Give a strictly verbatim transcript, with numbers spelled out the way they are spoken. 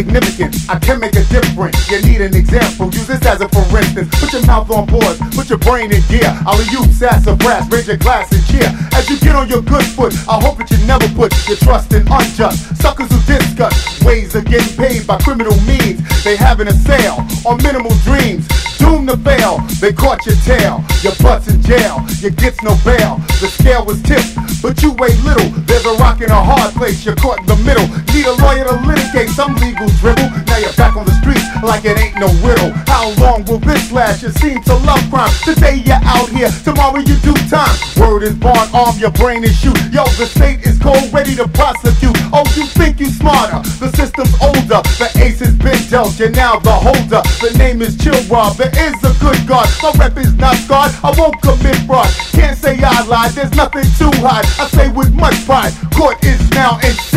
significant. I can make a difference. You need an example. Use this as a for instance. Put your mouth on pause. Put your brain in gear. I'll you sassafras. Raise your glass and cheer. As you get on your good foot, I hope that you never put your trust in unjust suckers who discuss ways of getting paid by criminal means. They having a sale on minimal dreams. Doomed to fail. They caught your tail. Your butt's in jail. You gets no bail. The scale was tipped, but you weigh little. There's a rock in a hard place. You're caught in the middle. Need a lawyer to litigate some legal dribble. Now you're back on the streets like it ain't no riddle. How long will this last? You seem to love crime. Today you're out here, tomorrow you do time. Word is born, arm your brain and shoot. Yo, the state is cold, ready to prosecute. Oh, you think you smarter? The system's older. The ace has been dealt, you're now the holder. The name is Chill Rob. There is a good God. My rep is not scarred. I won't commit fraud. Can't say I lied. There's nothing to hide. I say with much pride. Court is now in